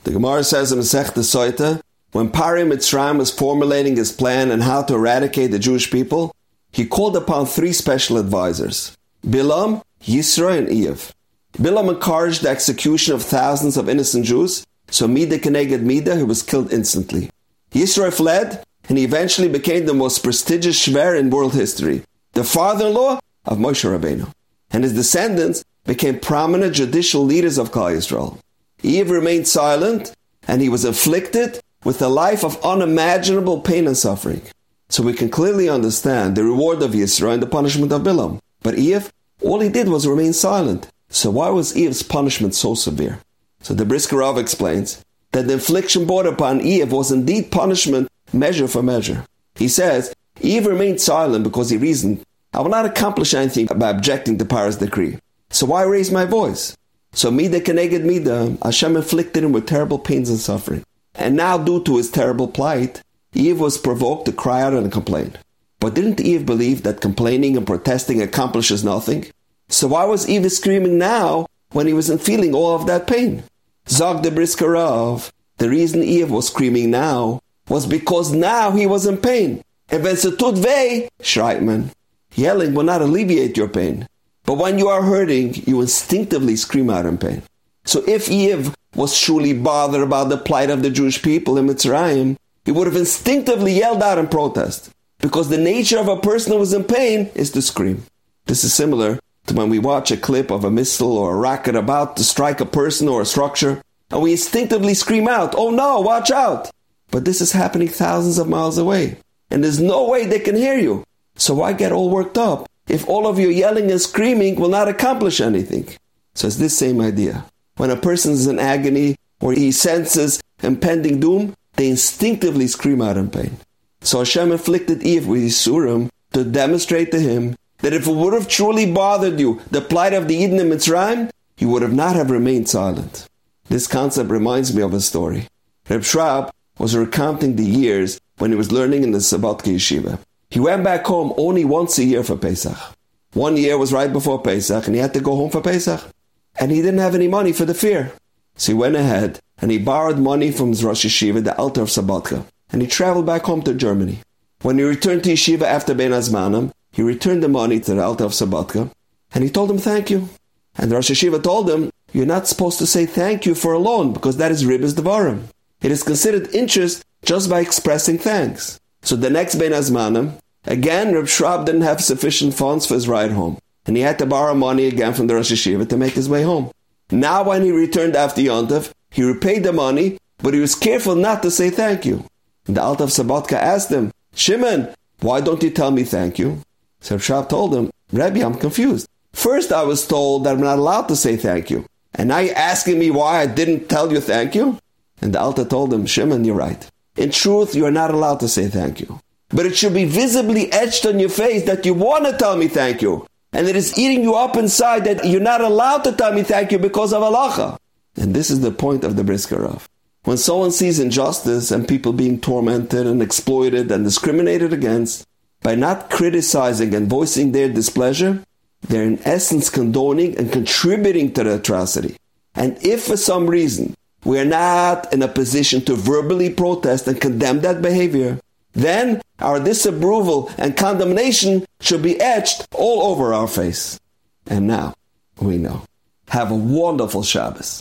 The Gemara says in Masechta Soita, when Pari Mitzrayim was formulating his plan on how to eradicate the Jewish people, he called upon three special advisors, Bilam, Yisro, and Eiv. Bilam encouraged the execution of thousands of innocent Jews, so Mida Keneged Mida, he was killed instantly. Yisro fled, and he eventually became the most prestigious shver in world history, the father-in-law of Moshe Rabbeinu. And his descendants became prominent judicial leaders of Klal Yisrael. Eiv remained silent, and he was afflicted with a life of unimaginable pain and suffering. So we can clearly understand the reward of Yisro and the punishment of Bilam. But Eiv, all he did was remain silent. So why was Eiv's punishment so severe? So the Brisker Rav explains that the infliction brought upon Eiv was indeed punishment measure for measure. He says, Eiv remained silent because he reasoned, I will not accomplish anything by objecting to Paro's decree. So why raise my voice? So Mida Keneged Mida, Hashem inflicted him with terrible pains and suffering. And now due to his terrible plight, Eiv was provoked to cry out and complain. But didn't Eiv believe that complaining and protesting accomplishes nothing? So why was Eiv screaming now when he wasn't feeling all of that pain? Zog the Brisker Rav, the reason Eiv was screaming now was because now he was in pain. And when se tut weh, schreit man. Yelling will not alleviate your pain. But when you are hurting, you instinctively scream out in pain. So if Eiv was truly bothered about the plight of the Jewish people in Mitzrayim, he would have instinctively yelled out in protest. Because the nature of a person who is in pain is to scream. This is similar to when we watch a clip of a missile or a rocket about to strike a person or a structure, and we instinctively scream out, oh no, watch out! But this is happening thousands of miles away, and there's no way they can hear you. So why get all worked up if all of your yelling and screaming will not accomplish anything? So it's this same idea. When a person is in agony or he senses impending doom, they instinctively scream out in pain. So Hashem inflicted Eiv with Yisurim to demonstrate to him that if it would have truly bothered you, the plight of the Eden in Mitzrayim, you would have not have remained silent. This concept reminds me of a story. Reb Schwab was recounting the years when he was learning in the Sabatka Yeshiva. He went back home only once a year for Pesach. One year was right before Pesach, and he had to go home for Pesach. And he didn't have any money for the fair. So he went ahead, and he borrowed money from his Rosh Yeshiva, the Alter of Sabatka, and he traveled back home to Germany. When he returned to Yeshiva after Ben Azmanim, he returned the money to the Alter of Sabatka, and he told him thank you. And the Rosh Yeshiva told him, you're not supposed to say thank you for a loan, because that is ribas devarim. It is considered interest just by expressing thanks. So the next Ben Azmanim, again, Reb Schwab didn't have sufficient funds for his ride home, and he had to borrow money again from the Rosh Yeshiva to make his way home. Now when he returned after Yontif, he repaid the money, but he was careful not to say thank you. And the Alter of Sabatka asked him, Shimon, why don't you tell me thank you? So Reb Schwab told him, Rebbe, I'm confused. First I was told that I'm not allowed to say thank you, and now you're asking me why I didn't tell you thank you? And the Alter told him, Shimon, you're right. In truth, you are not allowed to say thank you. But it should be visibly etched on your face that you want to tell me thank you. And it is eating you up inside that you're not allowed to tell me thank you because of halacha. And this is the point of the Brisker Rav. When someone sees injustice and people being tormented and exploited and discriminated against, by not criticizing and voicing their displeasure, they're in essence condoning and contributing to the atrocity. And if for some reason we are not in a position to verbally protest and condemn that behavior, then our disapproval and condemnation should be etched all over our face. And now we know. Have a wonderful Shabbos.